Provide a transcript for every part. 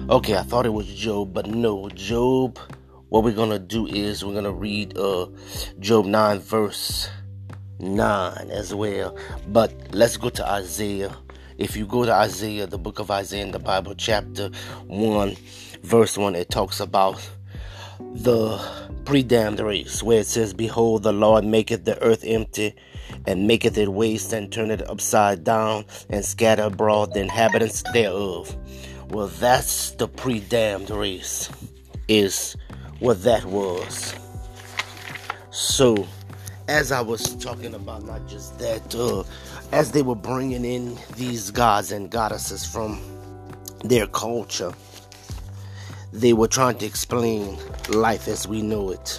Okay, I thought it was Job, but no, Job. What we're gonna do is we're gonna read Job 9 verse 9 as well. But let's go to Isaiah. If you go to Isaiah, the book of Isaiah in the Bible, chapter 1, verse 1, it talks about the pre-damned race, where it says, "Behold, the Lord maketh the earth empty, and maketh it waste, and turneth it upside down, and scatter abroad the inhabitants thereof." Well, that's the pre-damned race, is what that was. So, as I was talking about, not just that, as they were bringing in these gods and goddesses from their culture, they were trying to explain life as we know it.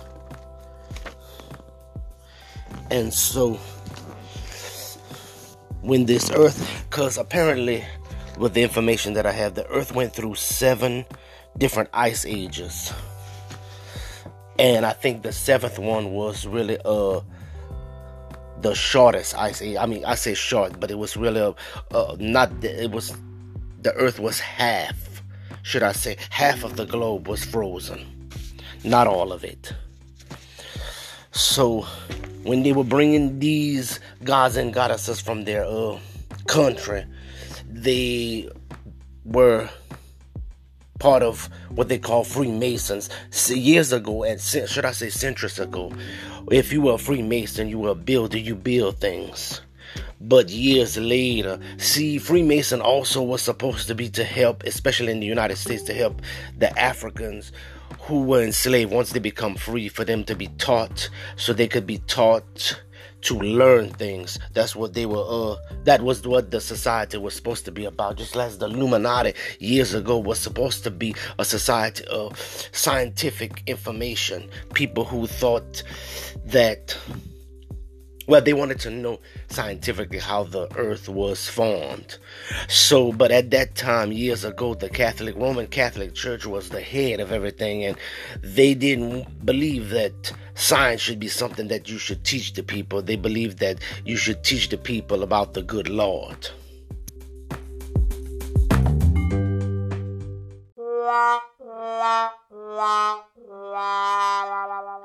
And so, when this earth, because apparently, with the information that I have, the earth went through 7 different ice ages. And I think the 7th one was really the shortest ice age. I mean, I say short, but it was really the earth was half, should I say, half of the globe was frozen. Not all of it. So, when they were bringing these gods and goddesses from their country, they were part of what they call Freemasons. Years ago, and should I say centuries ago, if you were a Freemason, you were a builder, you build things. But years later, Freemason also was supposed to be to help, especially in the United States, to help the Africans who were enslaved once they become free, for them to be taught, so they could be taught to learn things. That's what they were, that was what the society was supposed to be about. Just as the Illuminati years ago was supposed to be a society of scientific information. People who thought that, well, they wanted to know scientifically how the earth was formed. So, but at that time, years ago, the Roman Catholic Church was the head of everything, and they didn't believe that science should be something that you should teach the people. They believed that you should teach the people about the good Lord. La, la, la, la, la, la.